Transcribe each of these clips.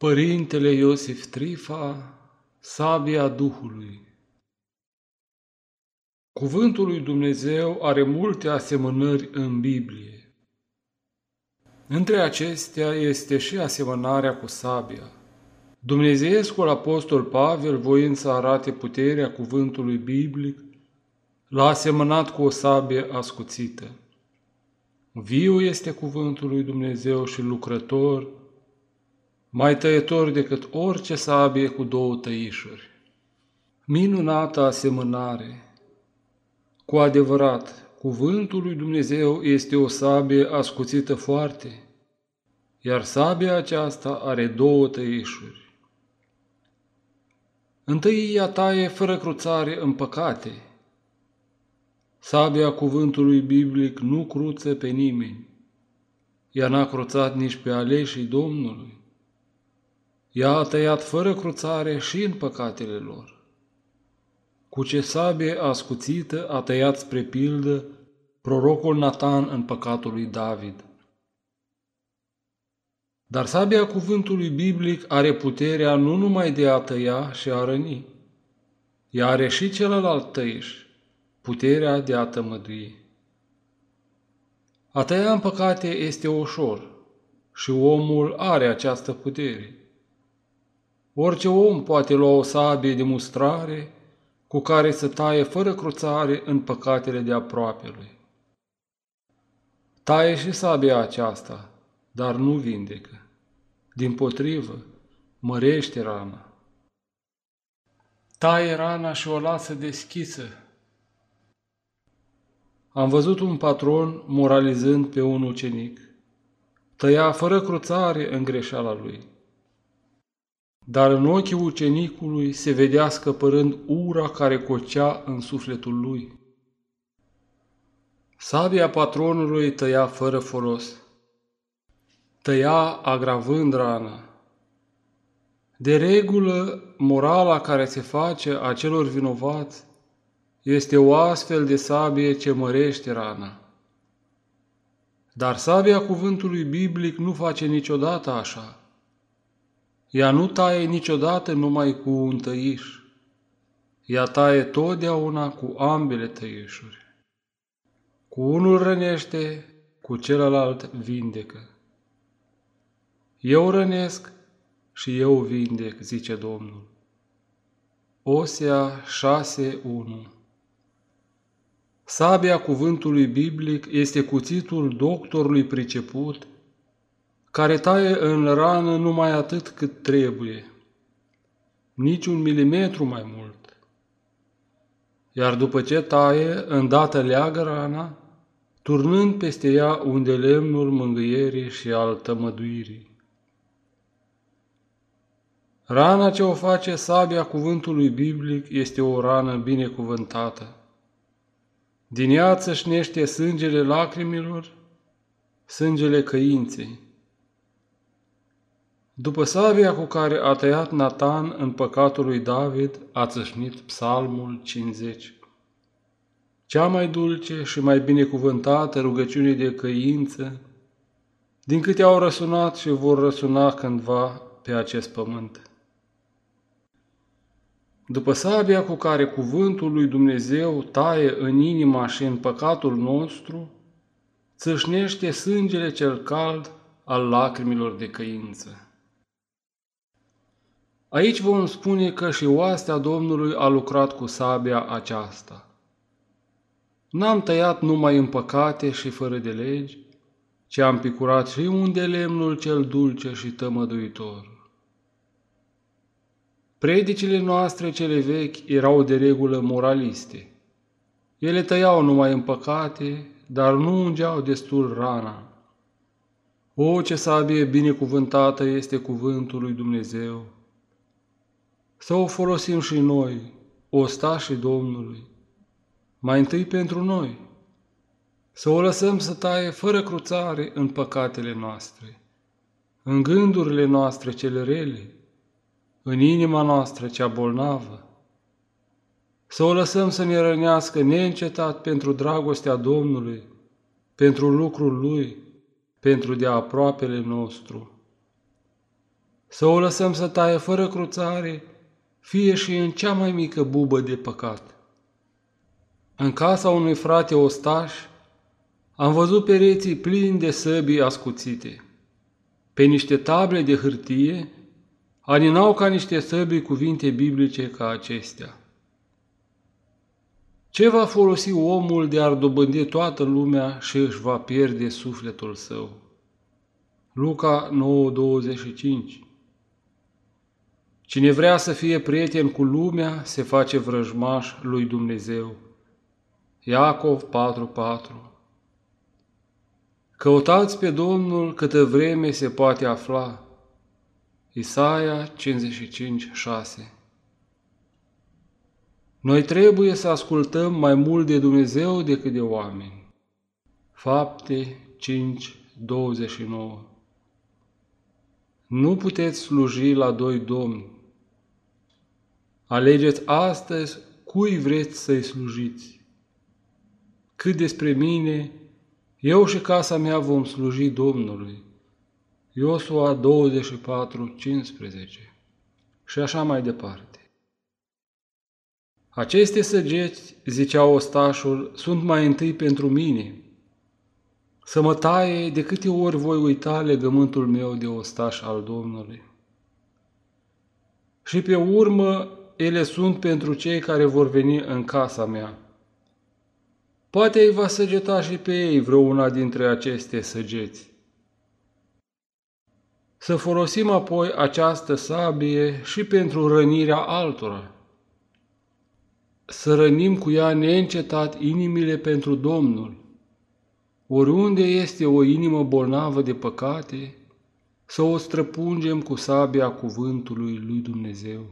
Părintele Iosif Trifa, sabia Duhului. Cuvântul lui Dumnezeu are multe asemănări în Biblie. Între acestea este și asemănarea cu sabia. Dumnezeescul apostol Pavel, voind să arate puterea cuvântului biblic, l-a asemănat cu o sabie ascuțită. Viu este cuvântul lui Dumnezeu și lucrător, mai tăietor decât orice sabie cu două tăișuri. Minunată asemănare! Cu adevărat, cuvântul lui Dumnezeu este o sabie ascuțită foarte, iar sabia aceasta are două tăișuri. Întâi ea taie fără cruțare în păcate. Sabia cuvântului biblic nu cruță pe nimeni. Ea n-a cruțat nici pe aleșii Domnului. Ea a tăiat fără cruțare și în păcatele lor. Cu ce sabie ascuțită a tăiat spre pildă prorocul Natan în păcatul lui David. Dar sabia cuvântului biblic are puterea nu numai de a tăia și a răni. Ea are și celălalt tăiș, puterea de a tămădui. A tăia în păcate este ușor și omul are această putere. Orice om poate lua o sabie de mustrare cu care să taie fără cruțare în păcatele de aproapelui. Taie și sabia aceasta, dar nu vindecă. Dimpotrivă, mărește rana. Taie rana și o lasă deschisă. Am văzut un patron moralizând pe un ucenic. Tăia fără cruțare în greșeala lui. Dar în ochii ucenicului se vedea scăpărând ura care cocea în sufletul lui. Sabia patronului tăia fără folos. Tăia agravând rana. De regulă, morala care se face acelor vinovați este o astfel de sabie ce mărește rana. Dar sabia cuvântului biblic nu face niciodată așa. Ea nu taie niciodată numai cu un tăiș. Ea taie totdeauna cu ambele tăișuri. Cu unul rănește, cu celălalt vindecă. Eu rănesc și eu vindec, zice Domnul. Osea 6:1. Sabia cuvântului biblic este cuțitul doctorului priceput, care taie în rană numai atât cât trebuie, nici un milimetru mai mult. Iar după ce taie, îndată leagă rana, turnând peste ea un de lemnul mângâierii și al tămăduirii. Rana ce o face sabia cuvântului biblic este o rană binecuvântată. Din ea țâșnește sângele lacrimilor, sângele căinței. După sabia cu care a tăiat Natan în păcatul lui David, a țâșnit Psalmul 50. Cea mai dulce și mai binecuvântată rugăciune de căință, din câte au răsunat și vor răsuna cândva pe acest pământ. După sabia cu care cuvântul lui Dumnezeu taie în inima și în păcatul nostru, țâșnește sângele cel cald al lacrimilor de căință. Aici vom spune că și oastea Domnului a lucrat cu sabia aceasta. N-am tăiat numai în păcate și fără de legi, ci am picurat și unde lemnul cel dulce și tămăduitor. Predicile noastre cele vechi erau de regulă moraliste. Ele tăiau numai în păcate, dar nu ungeau destul rana. O, ce sabie binecuvântată este cuvântul lui Dumnezeu! Să o folosim și noi, ostașii Domnului, mai întâi pentru noi, să o lăsăm să taie fără cruțare în păcatele noastre, în gândurile noastre cele rele, în inima noastră cea bolnavă, să o lăsăm să ne rănească neîncetat pentru dragostea Domnului, pentru lucrul Lui, pentru de aproapele nostru. să o lăsăm să taie fără cruțare, fie și în cea mai mică bubă de păcat. În casa unui frate ostaș am văzut pereții plini de săbii ascuțite. Pe niște table de hârtie aninau ca niște săbii cuvinte biblice ca acestea. Ce va folosi omul de a dobândi toată lumea și își va pierde sufletul său? Luca 9:25. Cine vrea să fie prieten cu lumea, se face vrăjmaș lui Dumnezeu. Iacov 4:4. Căutați pe Domnul câtă vreme se poate afla. Isaia 55:6. Noi trebuie să ascultăm mai mult de Dumnezeu decât de oameni. Fapte 5:29. Nu puteți sluji la doi domni. Alegeți astăzi cui vreți să-i slujiți. Cât despre mine, eu și casa mea vom sluji Domnului. Iosua 24:15. Și așa mai departe. Aceste săgeți, zicea ostașul, sunt mai întâi pentru mine. Să mă taie de câte ori voi uita legământul meu de ostaș al Domnului. Și pe urmă, ele sunt pentru cei care vor veni în casa mea. Poate îi va săgeta și pe ei vreuna dintre aceste săgeți. Să folosim apoi această sabie și pentru rănirea altora. Să rănim cu ea neîncetat inimile pentru Domnul. Oriunde este o inimă bolnavă de păcate, să o străpungem cu sabia cuvântului lui Dumnezeu.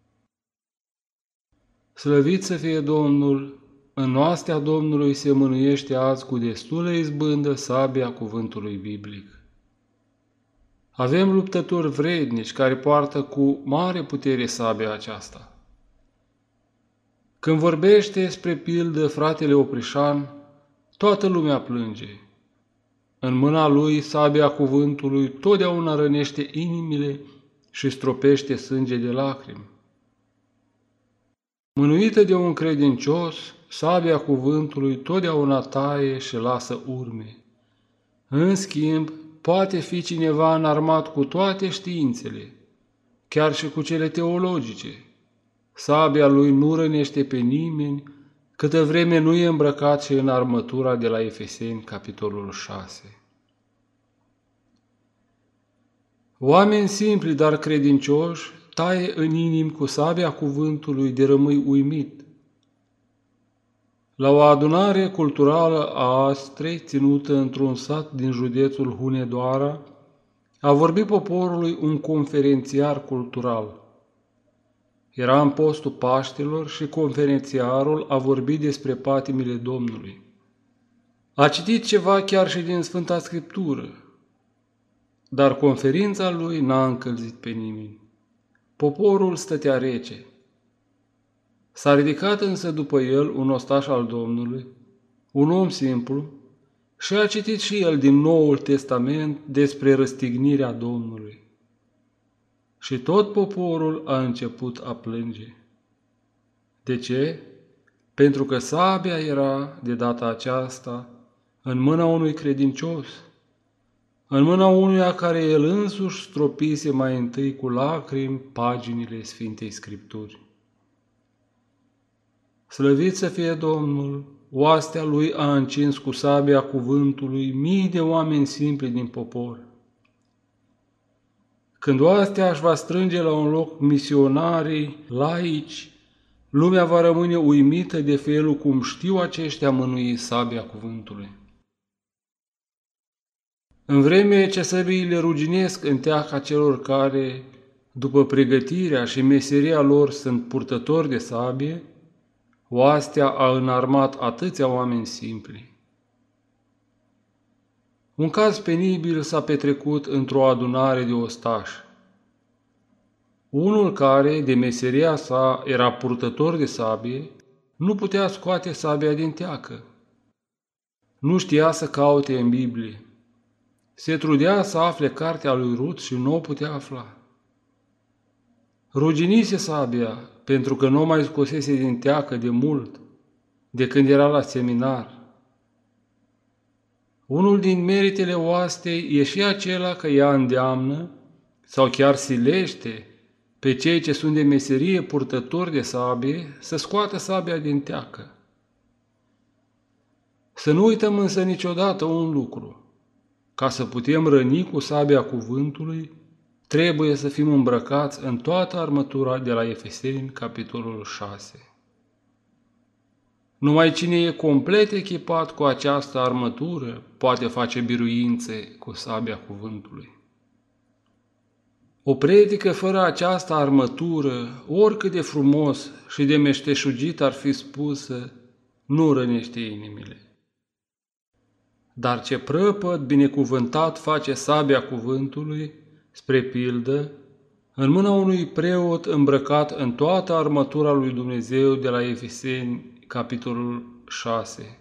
Slăvit să fie Domnul, în oastea Domnului se mânuiește azi cu destulă izbândă sabia cuvântului biblic. Avem luptători vrednici care poartă cu mare putere sabia aceasta. Când vorbește spre pildă fratele Oprișan, toată lumea plânge. În mâna lui sabia cuvântului totdeauna rănește inimile și stropește sânge de lacrimi. Mânuită de un credincios, sabia cuvântului totdeauna taie și lasă urme. În schimb, poate fi cineva înarmat cu toate științele, chiar și cu cele teologice. Sabia lui nu rănește pe nimeni, câtă vreme nu e îmbrăcat și în armătura de la Efeseni, capitolul 6. Oameni simpli, dar credincioși, taie în inimi cu sabia cuvântului de rămâi uimit. La o adunare culturală a Astrei, ținută într-un sat din județul Hunedoara, a vorbit poporului un conferențiar cultural. Era în postul Paștelor și conferențiarul a vorbit despre patimile Domnului. A citit ceva chiar și din Sfânta Scriptură, dar conferința lui n-a încălzit pe nimeni. Poporul stătea rece. S-a ridicat însă după el un ostaș al Domnului, un om simplu, și a citit și el din Noul Testament despre răstignirea Domnului. Și tot poporul a început a plânge. De ce? Pentru că sabia era, de data aceasta, în mâna unui credincios, în mâna unuia care el însuși stropise mai întâi cu lacrimi paginile Sfintei Scripturi. Slăvit să fie Domnul, oastea lui a încins cu sabia cuvântului mii de oameni simpli din popor. Când oastea își va strânge la un loc misionarii, laici, lumea va rămâne uimită de felul cum știu aceștia mânui sabia cuvântului. În vreme ce săbiile ruginesc în teaca celor care, după pregătirea și meseria lor, sunt purtători de sabie, oastea a înarmat atâția oameni simpli. Un caz penibil s-a petrecut într-o adunare de ostași. Unul care, de meseria sa, era purtător de sabie, nu putea scoate sabia din teacă. Nu știa să caute în Biblie. Se trudea să afle cartea lui Rut și nu o putea afla. Ruginise sabia, pentru că nu o mai scosese din teacă de mult, de când era la seminar. Unul din meritele oastei e și acela că ea îndeamnă sau chiar silește pe cei ce sunt de meserie purtători de sabie să scoată sabia din teacă. Să nu uităm însă niciodată un lucru. Ca să putem răni cu sabia cuvântului, trebuie să fim îmbrăcați în toată armătura de la Efeseni, capitolul 6. Numai cine e complet echipat cu această armătură poate face biruințe cu sabia cuvântului. O predică fără această armătură, oricât de frumos și de meșteșugit ar fi spusă, nu rănește inimile. Dar ce prăpăd binecuvântat face sabia cuvântului, spre pildă, în mâna unui preot îmbrăcat în toată armătura lui Dumnezeu de la Efeseni, capitolul 6.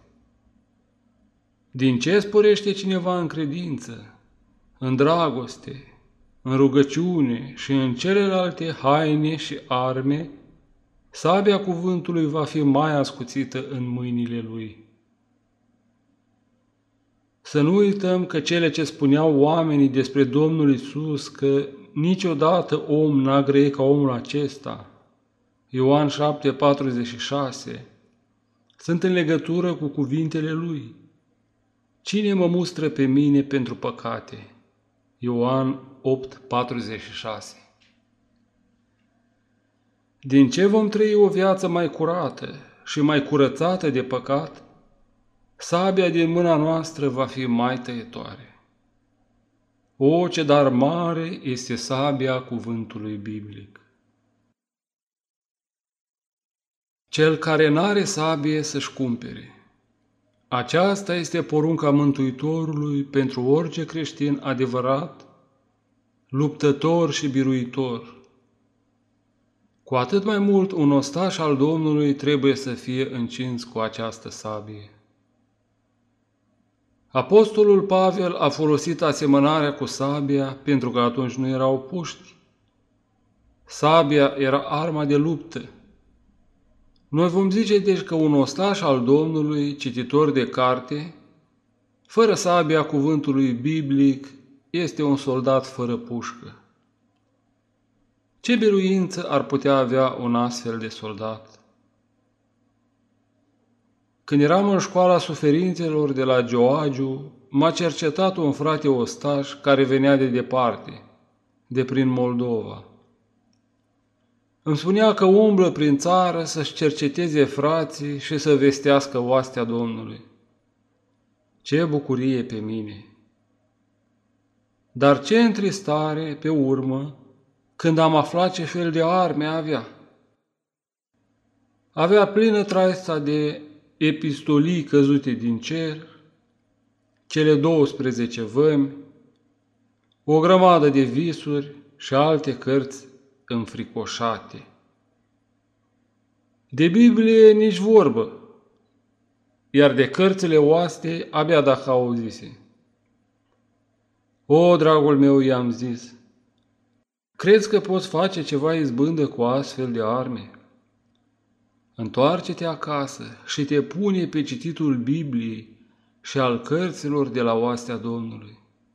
Din ce sporește cineva în credință, în dragoste, în rugăciune și în celelalte haine și arme, sabia cuvântului va fi mai ascuțită în mâinile lui. Să nu uităm că cele ce spuneau oamenii despre Domnul Iisus, că niciodată om n-a grăit ca omul acesta, Ioan 7,46, sunt în legătură cu cuvintele lui. Cine mă mustră pe mine pentru păcate? Ioan 8,46. Din ce vom trăi o viață mai curată și mai curățată de păcat, sabia din mâna noastră va fi mai tăietoare. O, ce dar mare este sabia cuvântului biblic! Cel care n-are sabie să-și cumpere. Aceasta este porunca Mântuitorului pentru orice creștin adevărat, luptător și biruitor. Cu atât mai mult un ostaș al Domnului trebuie să fie încins cu această sabie. Apostolul Pavel a folosit asemănarea cu sabia pentru că atunci nu erau puști. Sabia era arma de luptă. Noi vom zice deci că un ostaș al Domnului, cititor de carte, fără sabia cuvântului biblic, este un soldat fără pușcă. Ce biruință ar putea avea un astfel de soldat? Când eram în școala suferințelor de la Gioagiu, m-a cercetat un frate ostaș care venea de departe, de prin Moldova. Îmi spunea că umblă prin țară să-și cerceteze frații și să vestească oastea Domnului. Ce bucurie pe mine! Dar ce întristare pe urmă când am aflat ce fel de arme avea. Avea plină traista de epistolii căzute din cer, cele 12 vămi, o grămadă de visuri și alte cărți înfricoșate. De Biblie nici vorbă, iar de cărțile oaste abia dacă auzise. O, dragul meu, i-am zis, crezi că poți face ceva izbândă cu astfel de arme? Întoarce-te acasă și te pune pe cititul Bibliei și al cărților de la oastea Domnului.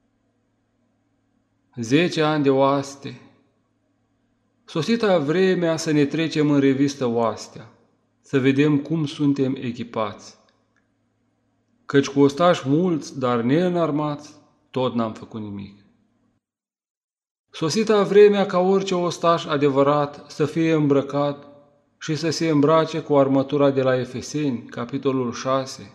10 ani de oaste. Sosita vremea să ne trecem în revistă oastea, să vedem cum suntem echipați. Căci cu ostași mulți, dar neînarmați, tot n-am făcut nimic. Sosita vremea ca orice ostaș adevărat să fie îmbrăcat și să se îmbrace cu armătura de la Efeseni, capitolul 6.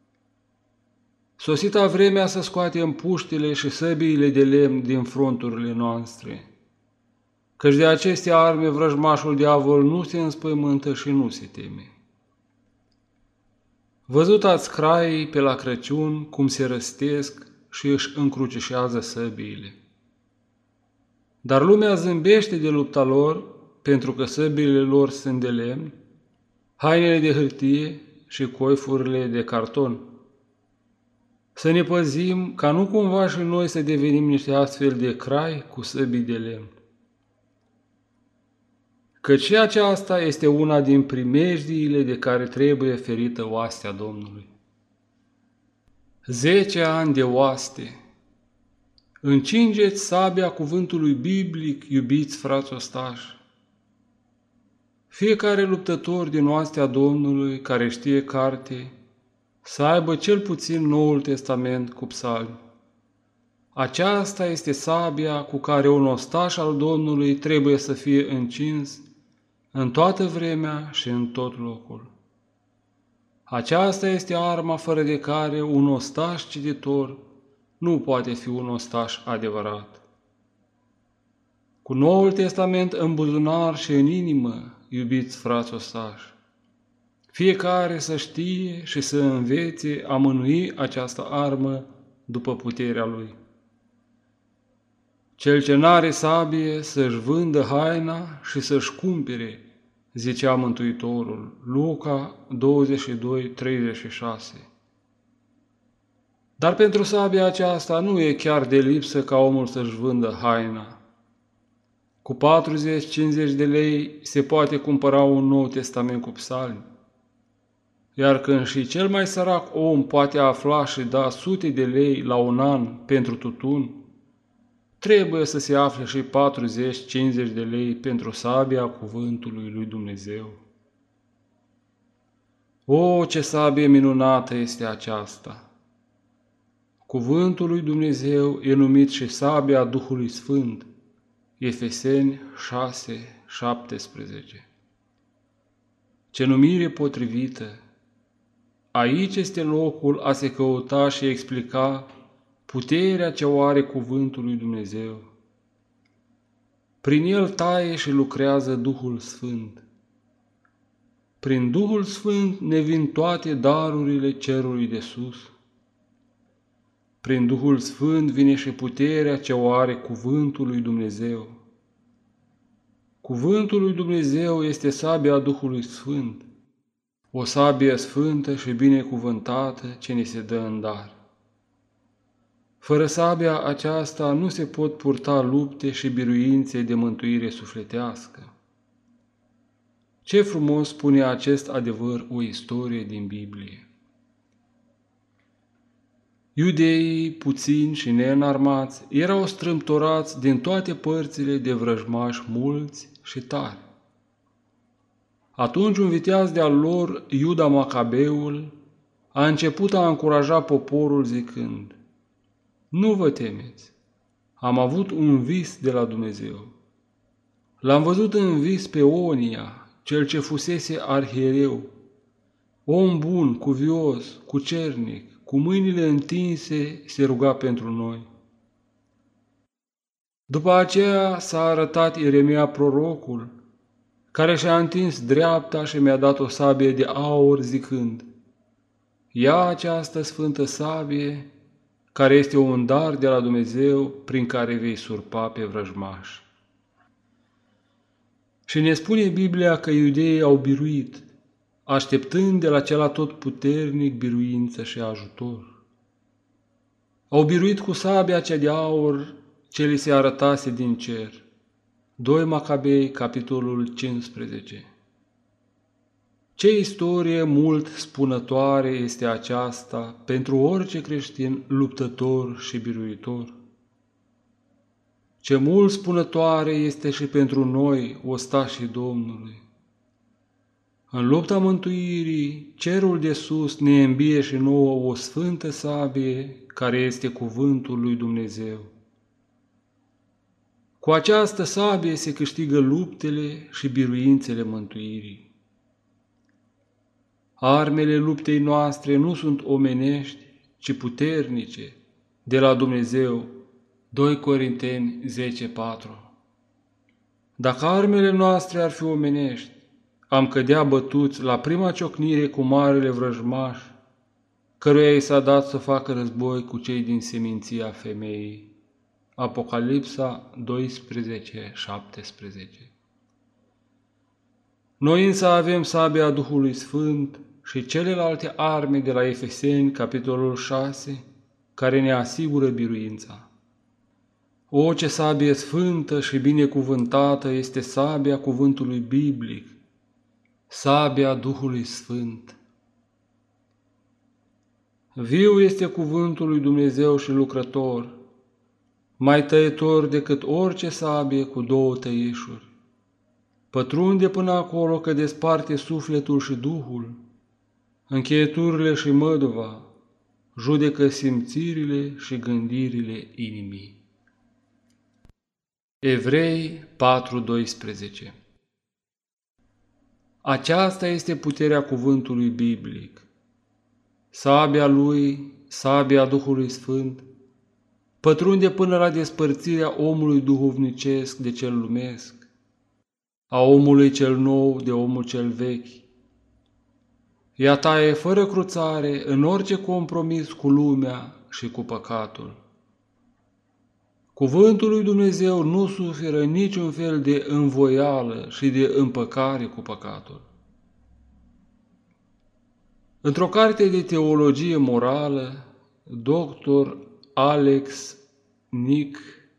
Sosita vremea să scoatem puștile și săbiile de lemn din fronturile noastre, căci de aceste arme vrăjmașul diavol nu se înspăimântă și nu se teme. Văzut ați craii pe la Crăciun cum se răstesc și își încrucișează săbiile. Dar lumea zâmbește de lupta lor, pentru că săbiile lor sunt de lemn, hainele de hârtie și coifurile de carton. Să ne păzim ca nu cumva și noi să devenim niște astfel de crai cu săbii de lemn. Căci și aceasta este una din primejdiile de care trebuie ferită oastea Domnului. 10 ani de oaste. Încingeți sabia cuvântului biblic, iubiți frați ostași. Fiecare luptător din oastea Domnului care știe carte, să aibă cel puțin Noul Testament cu psalmi. Aceasta este sabia cu care un ostaș al Domnului trebuie să fie încins în toată vremea și în tot locul. Aceasta este arma fără de care un ostaș cititor nu poate fi un ostaș adevărat. Cu Noul Testament în buzunar și în inimă, iubiți frați ostași, fiecare să știe și să învețe a mânui această armă după puterea lui. Cel ce n-are sabie să-și vândă haina și să-și cumpere, zicea Mântuitorul, Luca 22:36. Dar pentru sabia aceasta nu e chiar de lipsă ca omul să-și vândă haina. Cu 40-50 de lei se poate cumpăra un Nou Testament cu psalmi. Iar când și cel mai sărac om poate afla și da sute de lei la un an pentru tutun, trebuie să se afle și 40-50 de lei pentru sabia cuvântului lui Dumnezeu. O, ce sabie minunată este aceasta! Cuvântul lui Dumnezeu e numit și sabia Duhului Sfânt, Efeseni 6:17. Ce numire potrivită! Aici este locul a se căuta și explica puterea ce o are cuvântul lui Dumnezeu. Prin el taie și lucrează Duhul Sfânt. Prin Duhul Sfânt ne vin toate darurile cerului de sus. Prin Duhul Sfânt vine și puterea ce o are cuvântul lui Dumnezeu. Cuvântul lui Dumnezeu este sabia Duhului Sfânt, o sabie sfântă și binecuvântată ce ni se dă în dar. Fără sabia aceasta nu se pot purta lupte și biruințe de mântuire sufletească. Ce frumos spune acest adevăr o istorie din Biblie. Iudeii, puțini și neînarmați, erau strâmtorați din toate părțile de vrăjmași mulți și tari. Atunci un viteaz de-al lor, Iuda Macabeul, a început a încuraja poporul zicând: Nu vă temeți, am avut un vis de la Dumnezeu. L-am văzut în vis pe Onia, cel ce fusese arhiereu, om bun, cuvios, cucernic, cu mâinile întinse se ruga pentru noi. După aceea s-a arătat Ieremia prorocul, care și-a întins dreapta și mi-a dat o sabie de aur zicând: Ia această sfântă sabie, care este un dar de la Dumnezeu prin care vei surpa pe vrăjmași. Și ne spune Biblia că iudeii au biruit, așteptând de la cel atotputernic biruință și ajutor. Au biruit cu sabia cea de aur ce li se arătase din cer. 2 Macabei, capitolul 15. Ce istorie mult spunătoare este aceasta pentru orice creștin luptător și biruitor! Ce mult spunătoare este și pentru noi, ostașii Domnului! În lupta mântuirii, cerul de sus ne îmbie și nouă o sfântă sabie care este cuvântul lui Dumnezeu. Cu această sabie se câștigă luptele și biruințele mântuirii. Armele luptei noastre nu sunt omenești, ci puternice, de la Dumnezeu. 2 Corinteni 10:4. Dacă armele noastre ar fi omenești, am cădea bătuți la prima ciocnire cu marele vrăjmaș, căruia i s-a dat să facă război cu cei din seminția femeii. Apocalipsa 12:17. Noi însă avem sabia Duhului Sfânt și celelalte arme de la Efeseni, capitolul 6, care ne asigură biruința. O, ce sabie sfântă și binecuvântată este sabia cuvântului biblic, sabia Duhului Sfânt. Viu este cuvântul lui Dumnezeu și lucrător, mai tăietor decât orice sabie cu două tăieșuri. Pătrunde până acolo că desparte sufletul și duhul, încheieturile și măduva, judecă simțirile și gândirile inimii. Evrei 4:12. Aceasta este puterea cuvântului biblic. Sabia lui, sabia Duhului Sfânt, pătrunde până la despărțirea omului duhovnicesc de cel lumesc, a omului cel nou de omul cel vechi. Ea taie fără cruțare în orice compromis cu lumea și cu păcatul. Cuvântul lui Dumnezeu nu suferă niciun fel de învoială și de împăcare cu păcatul. Într-o carte de teologie morală, dr. Alex Nic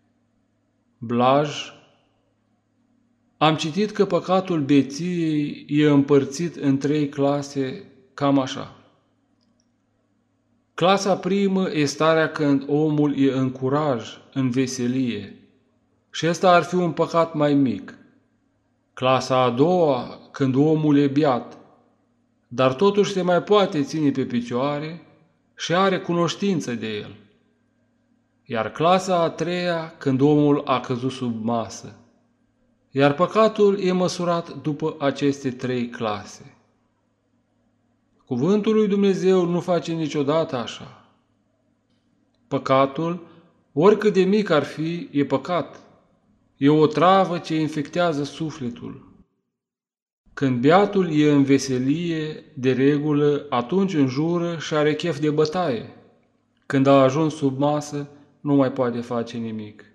Blaj, am citit că păcatul beției e împărțit în 3 clase, cam așa. Clasa primă e starea când omul e în curaj, în veselie, și ăsta ar fi un păcat mai mic. Clasa a doua, când omul e beat, dar totuși se mai poate ține pe picioare și are cunoștință de el. Iar clasa a treia, când omul a căzut sub masă. Iar păcatul e măsurat după aceste 3 clase. Cuvântul lui Dumnezeu nu face niciodată așa. Păcatul, oricât de mic ar fi, e păcat. E o travă ce infectează sufletul. Când beatul e în veselie, de regulă, atunci înjură și are chef de bătaie. Când a ajuns sub masă, nu mai poate face nimic.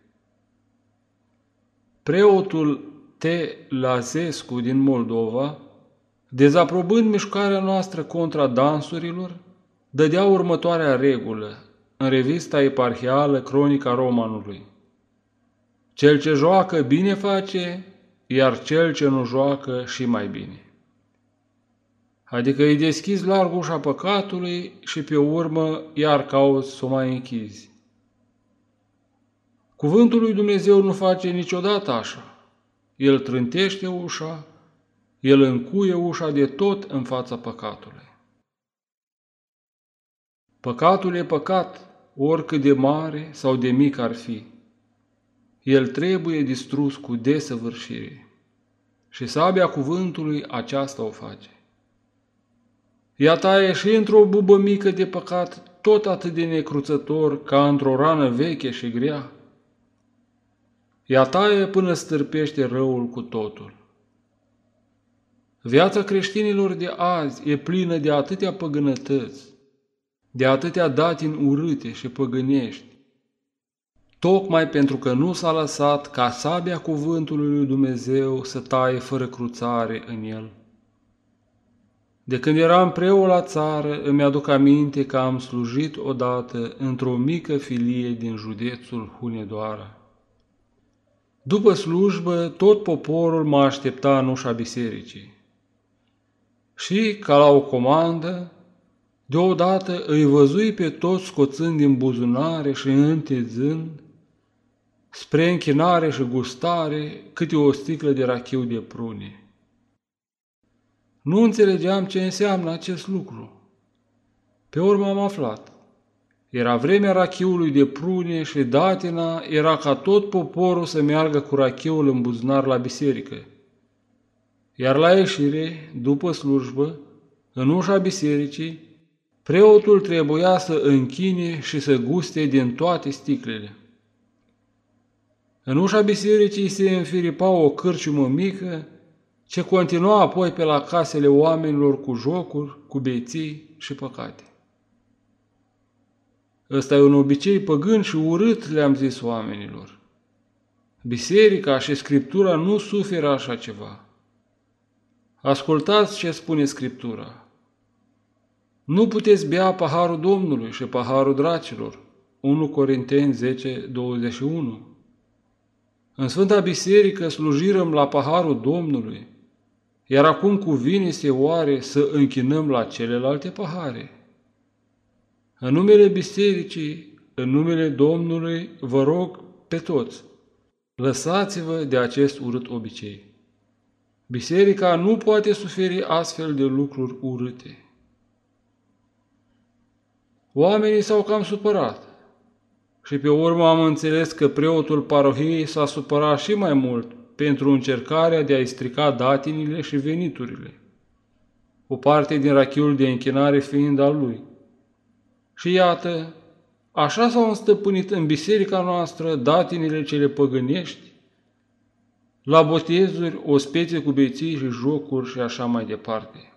Preotul T. Lazescu din Moldova, dezaprobând mișcarea noastră contra dansurilor, dădea următoarea regulă în revista eparhială Cronica Romanului. Cel ce joacă bine face, iar cel ce nu joacă și mai bine. Adică îi deschizi larg ușa păcatului și pe urmă iar cauți să o mai închizi. Cuvântul lui Dumnezeu nu face niciodată așa. El trântește ușa, el încuie ușa de tot în fața păcatului. Păcatul e păcat, oricât de mare sau de mic ar fi. El trebuie distrus cu desăvârșire. Și sabia cuvântului aceasta o face. Ea taie și într-o bubă mică de păcat, tot atât de necruțător ca într-o rană veche și grea. Ea taie până stârpește răul cu totul. Viața creștinilor de azi e plină de atâtea păgânătăți, de atâtea datini urâte și păgânești, tocmai pentru că nu s-a lăsat ca sabia cuvântului lui Dumnezeu să taie fără cruțare în el. De când eram preot la țară, îmi aduc aminte că am slujit odată într-o mică filie din județul Hunedoara. După slujbă, tot poporul mă aștepta în ușa bisericii. Și, ca la o comandă, deodată îi văzui pe toți scoțând din buzunare și întezând, spre închinare și gustare, câte o sticlă de rachiu de prune. Nu înțelegeam ce înseamnă acest lucru. Pe urmă am aflat. Era vremea rachiului de prune și datina era ca tot poporul să meargă cu rachiul în buzunar la biserică. Iar la ieșire, după slujbă, în ușa bisericii, preotul trebuia să închine și să guste din toate sticlele. În ușa bisericii se înfiripa o cârciumă mică, ce continua apoi pe la casele oamenilor cu jocuri, cu beții și păcate. Ăsta e un obicei păgân și urât, le-am zis oamenilor. Biserica și Scriptura nu suferă așa ceva. Ascultați ce spune Scriptura. Nu puteți bea paharul Domnului și paharul dracilor. 1 Corinteni 10:21. În Sfânta Biserică slujirăm la paharul Domnului, iar acum cuvine-se oare să închinăm la celelalte pahare? În numele Bisericii, în numele Domnului, vă rog pe toți, lăsați-vă de acest urât obicei. Biserica nu poate suferi astfel de lucruri urâte. Oamenii s-au cam supărat și pe urmă am înțeles că preotul parohiei s-a supărat și mai mult pentru încercarea de a-i strica datinile și veniturile, o parte din rachiul de închinare fiind al lui. Și iată, așa s-au înstăpânit în biserica noastră datinile cele păgânești, la botezuri, ospețe cu beții și jocuri și așa mai departe.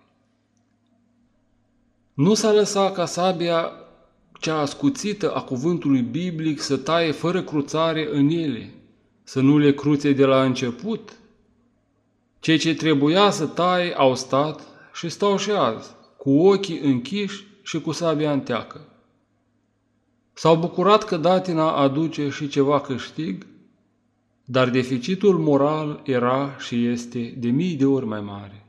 Nu s-a lăsat ca sabia cea ascuțită a cuvântului biblic să taie fără cruțare în ele, să nu le cruțe de la început. Cei ce trebuia să taie au stat și stau și azi, cu ochii închiși și cu sabia în teacă. S-au bucurat că datina aduce și ceva câștig, dar deficitul moral era și este de mii de ori mai mare.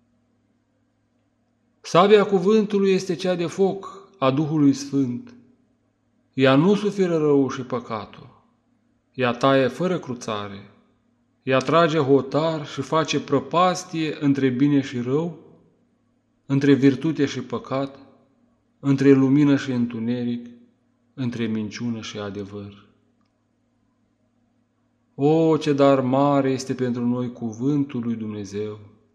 Sabia cuvântului este cea de foc a Duhului Sfânt. Ea nu suferă rău și păcatul. Ea taie fără cruțare. Ea trage hotar și face prăpastie între bine și rău, între virtute și păcat, între lumină și întuneric, între minciună și adevăr. O, ce dar mare este pentru noi cuvântul lui Dumnezeu!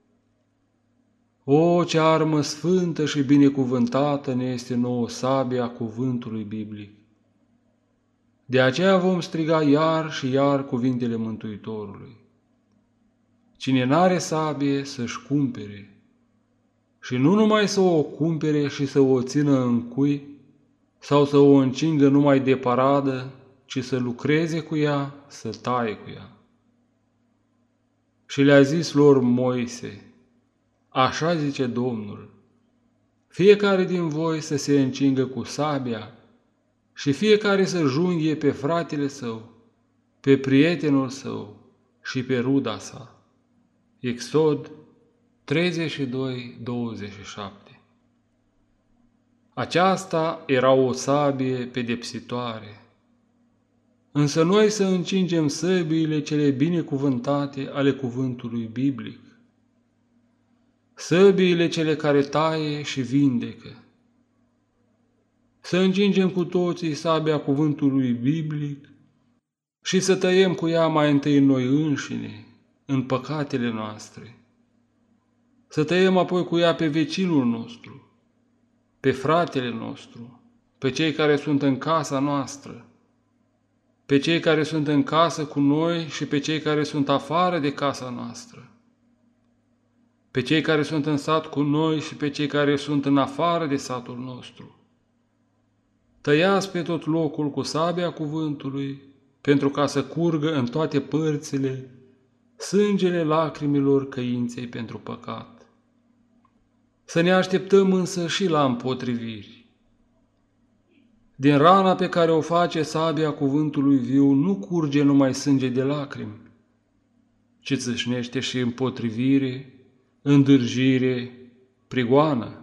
O, ce armă sfântă și binecuvântată ne este nouă sabia cuvântului biblic! De aceea vom striga iar și iar cuvintele Mântuitorului. Cine n-are sabie să-și cumpere, și nu numai să o cumpere și să o țină în cui, sau să o încingă numai de paradă, ci să lucreze cu ea, să taie cu ea. Și le-a zis lor Moise, așa zice Domnul, fiecare din voi să se încingă cu sabia și fiecare să junghie pe fratele său, pe prietenul său și pe ruda sa. Exod 32:27. Aceasta era o sabie pedepsitoare. Însă noi să încingem săbiile cele binecuvântate ale cuvântului biblic, săbiile cele care taie și vindecă. Să încingem cu toții sabia cuvântului biblic și să tăiem cu ea mai întâi noi înșine, în păcatele noastre. Să tăiem apoi cu ea pe vecinul nostru, pe fratele nostru, pe cei care sunt în casa noastră, pe cei care sunt în casă cu noi și pe cei care sunt afară de casa noastră, pe cei care sunt în sat cu noi și pe cei care sunt în afară de satul nostru. Tăiați pe tot locul cu sabia cuvântului, pentru ca să curgă în toate părțile sângele lacrimilor căinței pentru păcat. Să ne așteptăm însă și la împotriviri. Din rana pe care o face sabia cuvântului viu nu curge numai sânge de lacrimi, ci țâșnește și împotrivire, îndârjire, prigoană.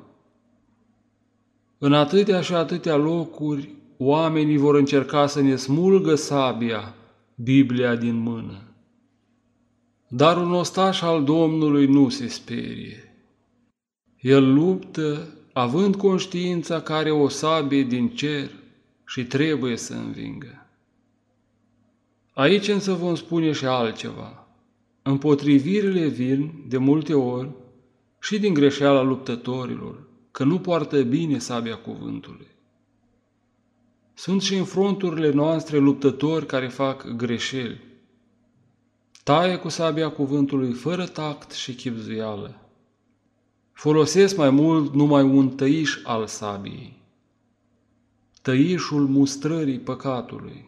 În atâtea și atâtea locuri, oamenii vor încerca să ne smulgă sabia, Biblia din mână. Dar un ostaș al Domnului nu se sperie. El luptă, având conștiința că are o sabie din cer și trebuie să învingă. Aici însă vom spune și altceva. Împotrivirile vin, de multe ori, și din greșeala luptătorilor, că nu poartă bine sabia cuvântului. Sunt și în fronturile noastre luptători care fac greșeli. Taie cu sabia cuvântului fără tact și chibzuială. Folosesc mai mult numai un tăiș al sabiei. Tăișul mustrării păcatului.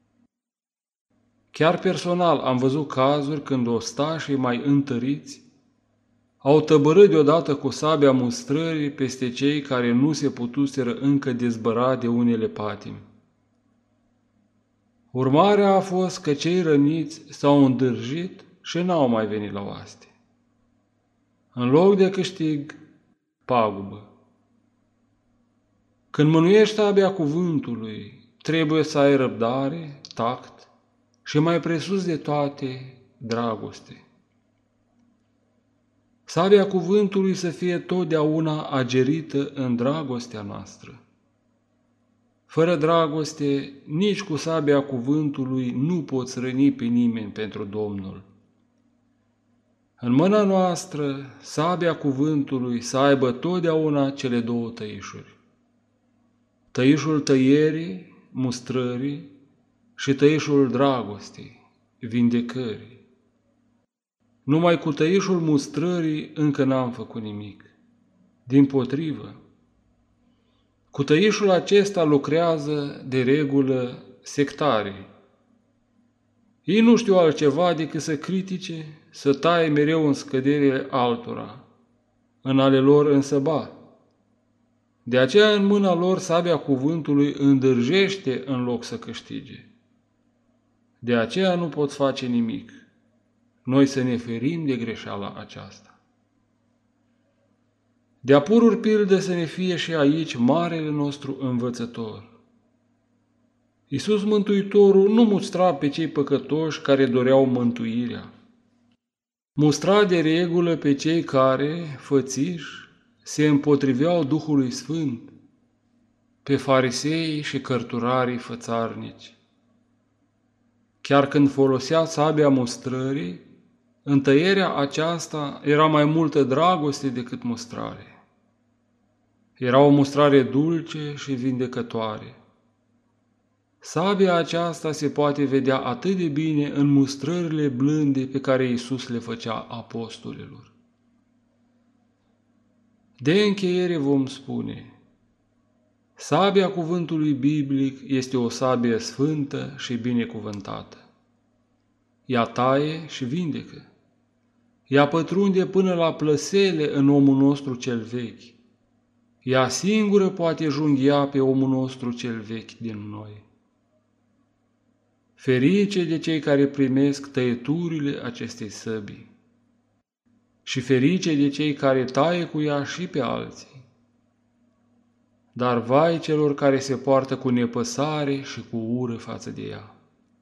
Chiar personal am văzut cazuri când ostașii mai întăriți au tăbărât deodată cu sabia mustrării peste cei care nu se putuseră încă dezbăra de unele patimi. Urmarea a fost că cei răniți s-au îndârjit și n-au mai venit la oaste. În loc de câștig, pagubă. Când mânuiești sabia cuvântului, trebuie să ai răbdare, tact și mai presus de toate, dragoste. Sabia cuvântului să fie totdeauna agerită în dragostea noastră. Fără dragoste, nici cu sabia cuvântului nu poți răni pe nimeni pentru Domnul. În mâna noastră, sabia cuvântului să aibă totdeauna cele două tăișuri. Tăișul tăierii, mustrării și tăișul dragostei, vindecării. Numai cu tăișul mustrării încă n-am făcut nimic. Dimpotrivă, cu tăișul acesta lucrează de regulă sectarii. Ei nu știu altceva decât să critique, să taie mereu în scăderile altora, în ale lor însă ba. De aceea în mâna lor sabia cuvântului îndârjește în loc să câștige. De aceea nu pot face nimic. Noi să ne ferim de greșeala aceasta. De-a pururi pildă să ne fie și aici marele nostru învățător. Iisus Mântuitorul nu mustra pe cei păcătoși care doreau mântuirea. Mustra de regulă pe cei care, fățiși, se împotriveau Duhului Sfânt, pe farisei și cărturarii fățarnici. Chiar când folosea sabia mustrării, în tăierea aceasta era mai multă dragoste decât mustrare. Era o mustrare dulce și vindecătoare. Sabia aceasta se poate vedea atât de bine în mustrările blânde pe care Iisus le făcea apostolilor. De încheiere vom spune, sabia cuvântului biblic este o sabie sfântă și binecuvântată. Ea taie și vindecă. Ea pătrunde până la plăsele în omul nostru cel vechi. Ea singură poate junghia pe omul nostru cel vechi din noi. Ferice de cei care primesc tăieturile acestei săbii și ferice de cei care taie cu ea și pe alții. Dar vai celor care se poartă cu nepăsare și cu ură față de ea.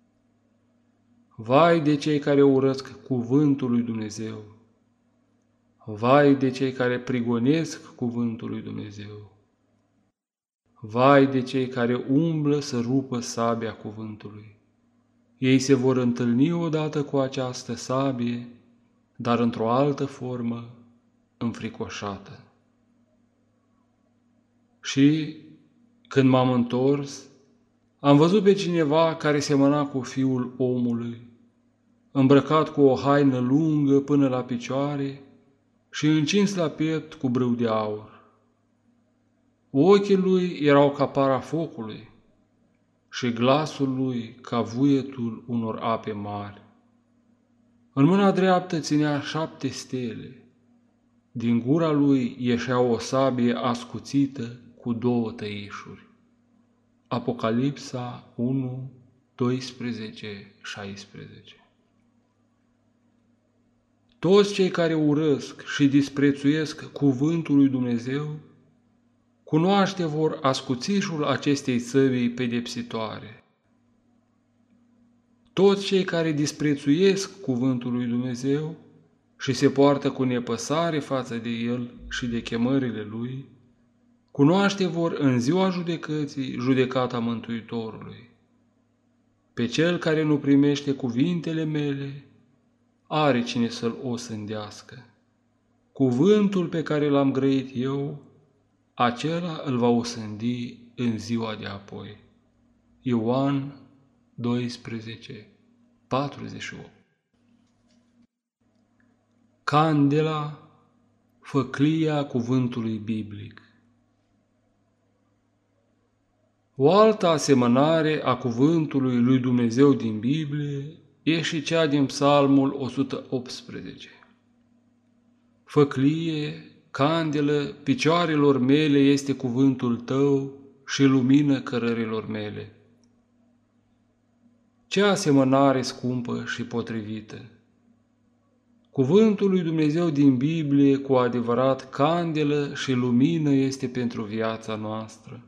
Vai de cei care urăsc cuvântul lui Dumnezeu. Vai de cei care prigonesc cuvântul lui Dumnezeu. Vai de cei care umblă să rupă sabia cuvântului. Ei se vor întâlni odată cu această sabie, dar într-o altă formă înfricoșată. Și când m-am întors, am văzut pe cineva care semăna cu Fiul omului, îmbrăcat cu o haină lungă până la picioare și încins la piept cu brâu de aur. Ochii lui erau ca para focului și glasul lui ca vuietul unor ape mari. În mâna dreaptă ținea 7 stele. Din gura lui ieșea o sabie ascuțită cu 2 tăișuri. Apocalipsa 1, 12, 16. Toți cei care urăsc și disprețuiesc cuvântul lui Dumnezeu, cunoaște vor ascuțișul acestei săbii pedepsitoare. Toți cei care disprețuiesc cuvântul lui Dumnezeu și se poartă cu nepăsare față de el și de chemările lui, cunoaște vor în ziua judecății judecata Mântuitorului. Pe cel care nu primește cuvintele mele, are cine să-l osândească. Cuvântul pe care l-am grăit eu, acela îl va osândi în ziua de apoi. Ioan 12, 48. Candela, făclia cuvântului biblic. O altă asemănare a cuvântului lui Dumnezeu din Biblie e și cea din Psalmul 118. Făclie, candelă, picioarelor mele este cuvântul tău și lumină cărărilor mele. Ce asemănare scumpă și potrivită! Cuvântul lui Dumnezeu din Biblie cu adevărat candelă și lumină este pentru viața noastră.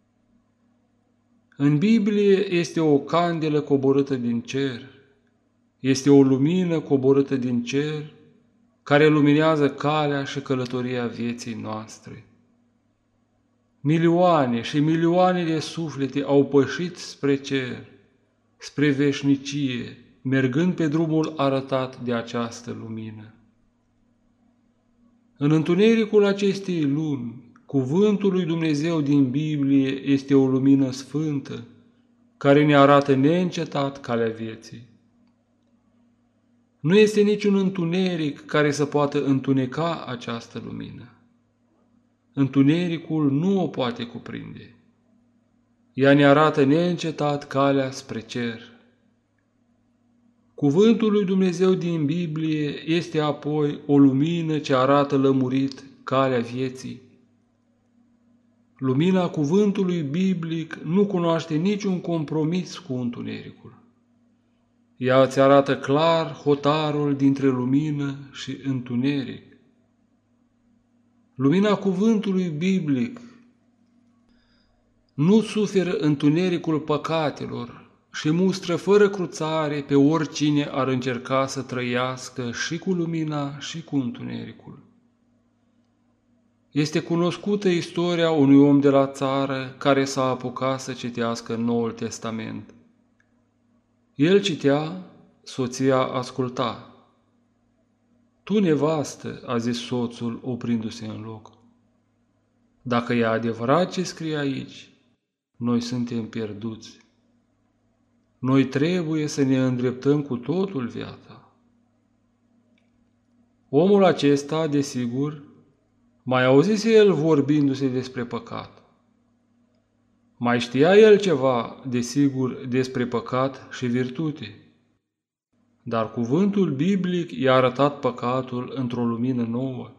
În Biblie este o candelă coborâtă din cer, este o lumină coborâtă din cer, care luminează calea și călătoria vieții noastre. Milioane și milioane de suflete au pășit spre cer, spre veșnicie, mergând pe drumul arătat de această lumină. În întunericul acestei lumi, cuvântul lui Dumnezeu din Biblie este o lumină sfântă, care ne arată neîncetat calea vieții. Nu este niciun întuneric care să poată întuneca această lumină. Întunericul nu o poate cuprinde. Ea ne arată neîncetat calea spre cer. Cuvântul lui Dumnezeu din Biblie este apoi o lumină ce arată lămurit calea vieții. Lumina cuvântului biblic nu cunoaște niciun compromis cu întunericul. Ea îți arată clar hotarul dintre lumină și întuneric. Lumina cuvântului biblic nu suferă întunericul păcatelor și mustră fără cruțare pe oricine ar încerca să trăiască și cu lumina și cu întunericul. Este cunoscută istoria unui om de la țară care s-a apucat să citească Noul Testament. El citea, soția asculta. "Tu, nevastă," a zis soțul, oprindu-se în loc. "Dacă e adevărat ce scrie aici, noi suntem pierduți. Noi trebuie să ne îndreptăm cu totul viața." Omul acesta, desigur, mai auzise el vorbindu-se despre păcat. Mai știa el ceva, desigur, despre păcat și virtute. Dar cuvântul biblic i-a arătat păcatul într-o lumină nouă.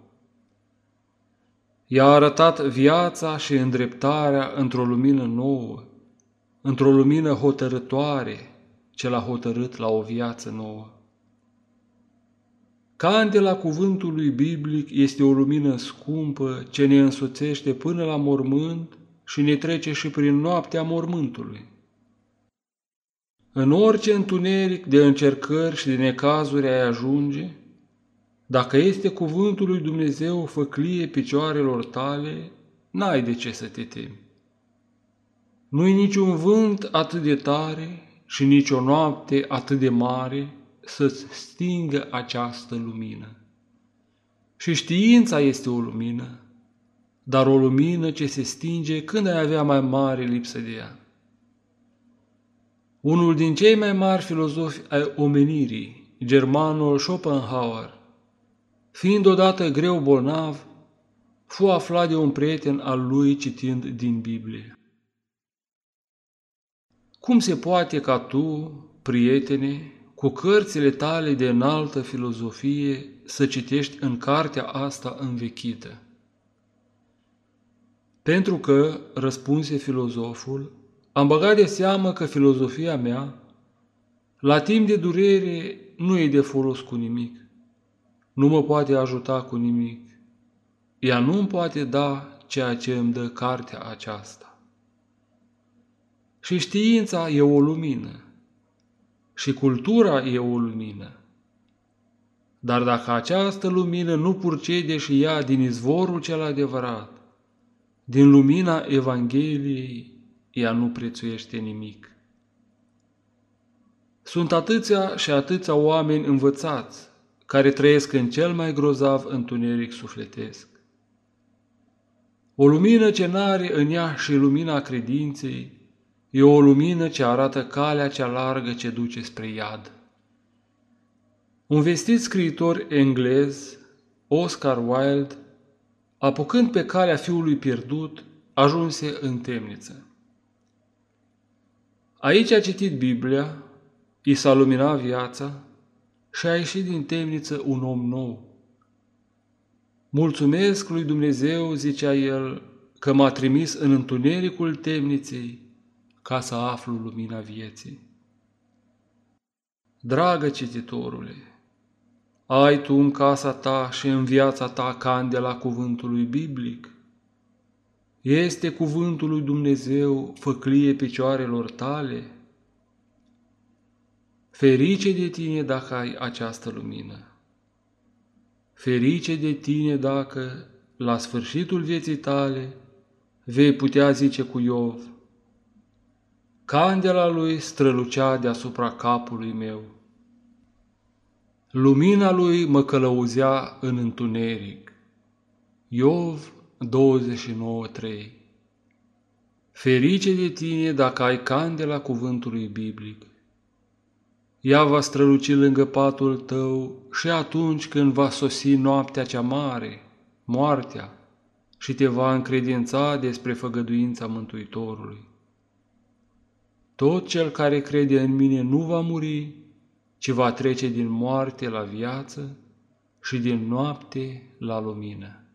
I-a arătat viața și îndreptarea într-o lumină nouă, într-o lumină hotărătoare, ce l-a hotărât la o viață nouă. Candela cuvântului biblic este o lumină scumpă ce ne însoțește până la mormânt și ne trece și prin noaptea mormântului. În orice întuneric de încercări și de necazuri ai ajunge, dacă este cuvântul lui Dumnezeu făclie picioarelor tale, n-ai de ce să te temi. Nu-i niciun vânt atât de tare și nici o noapte atât de mare să-ți stingă această lumină. Și știința este o lumină, dar o lumină ce se stinge când ai avea mai mare lipsă de ea. Unul din cei mai mari filozofi ai omenirii, germanul Schopenhauer, fiind odată greu bolnav, fu aflat de un prieten al lui citind din Biblie. Cum se poate ca tu, prietene, cu cărțile tale de înaltă filozofie, să citești în cartea asta învechită? Pentru că, răspunse filozoful, am băgat de seamă că filozofia mea, la timp de durere, nu e de folos cu nimic. Nu mă poate ajuta cu nimic. Ea nu îmi poate da ceea ce îmi dă cartea aceasta. Și știința e o lumină. Și cultura e o lumină. Dar dacă această lumină nu purcede și ea din izvorul cel adevărat, din lumina Evangheliei, ea nu prețuiește nimic. Sunt atâția și atâția oameni învățați care trăiesc în cel mai grozav întuneric sufletesc. O lumină ce n-are în ea și lumina credinței e o lumină ce arată calea cea largă ce duce spre iad. Un vestit scriitor englez, Oscar Wilde, apucând pe calea fiului pierdut, ajunse în temniță. Aici a citit Biblia, i s-a luminat viața și a ieșit din temniță un om nou. Mulțumesc lui Dumnezeu, zicea el, că m-a trimis în întunericul temniței ca să aflu lumina vieții. Dragă cititorule, ai tu în casa ta și în viața ta candela cuvântului biblic? Este cuvântul lui Dumnezeu făclie picioarelor tale? Ferice de tine dacă ai această lumină! Ferice de tine dacă, la sfârșitul vieții tale, vei putea zice cu Iov: candela lui strălucea deasupra capului meu. Lumina lui mă călăuzea în întuneric. Iov 29:3. Ferice de tine dacă ai candela cuvântului biblic. Ea va străluci lângă patul tău și atunci când va sosi noaptea cea mare, moartea, și te va încredința despre făgăduința Mântuitorului. Tot cel care crede în mine nu va muri, ci va trece din moarte la viață și din noapte la lumină.